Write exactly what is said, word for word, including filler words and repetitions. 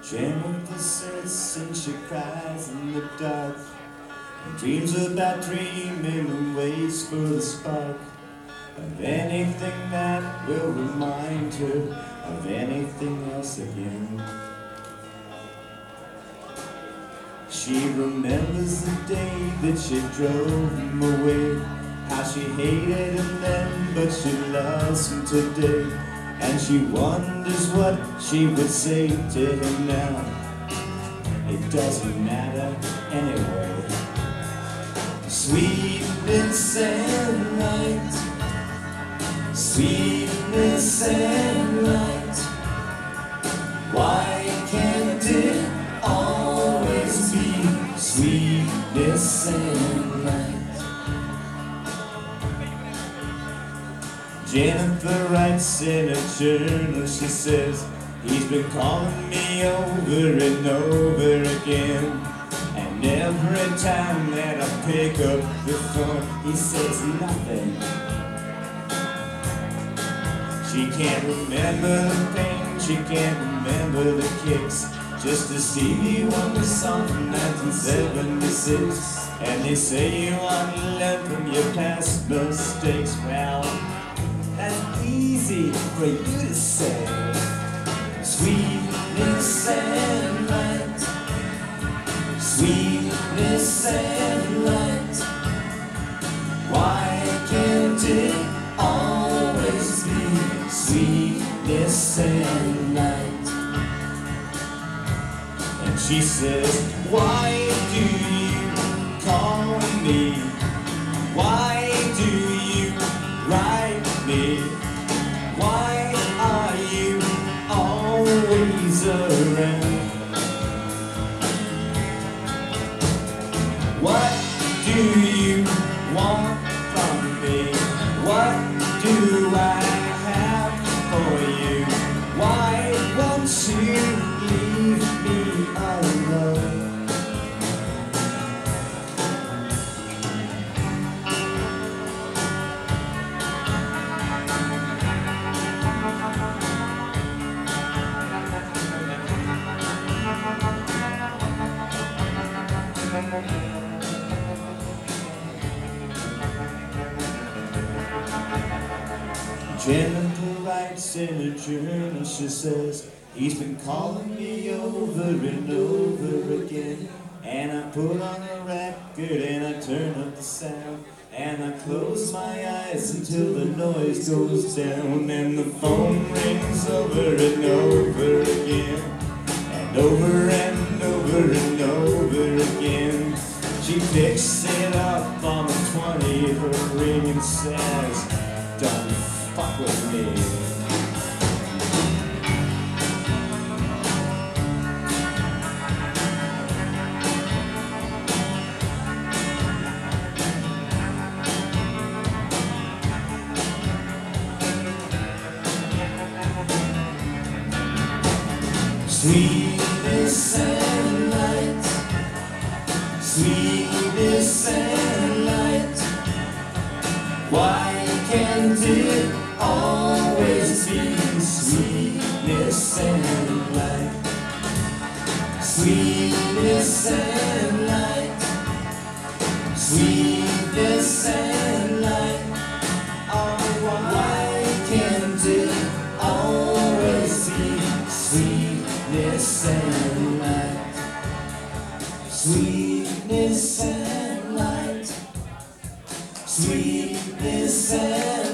Jennifer sits and she cries in the dark, and dreams about dreaming and waits for the spark of anything that will remind her of anything else again. She remembers the day that she drove him away, how she hated him then, but she loves him today. And she wonders what she would say to him now. It doesn't matter anyway. Sweetness and light, sweetness and light. Why can't it always be sweetness and light? Jennifer writes in a journal, she says, he's been calling me over and over again. And every time that I pick up the phone, he says nothing. She can't remember the pain, she can't remember the kicks. Just a Stevie Wonder song from nineteen seventy-six. And they say you want to learn from your past mistakes. Well, that's easy for you to say. Sweetness and light, sweetness and light. Why can't it always be sweetness and light? And she says, why do you call me? Why do you write me? Why are you always around? What do you want from me? What do I have for you? Why won't you leave me alone? Jennifer writes in a journal, she says, he's been calling me over and over again. And I put on a record and I turn up the sound, and I close my eyes until the noise goes down. And the phone rings over and over again, and over and over and over again. She picks it up on the twentieth ring and says, don't fuck with me. Sweetness and light, sweetness and light. Why can't it always be sweetness and light? Sweetness and light, sweetness and light. Oh, why can't it always be sweetness and light? Sweetness and light, sweetness and light.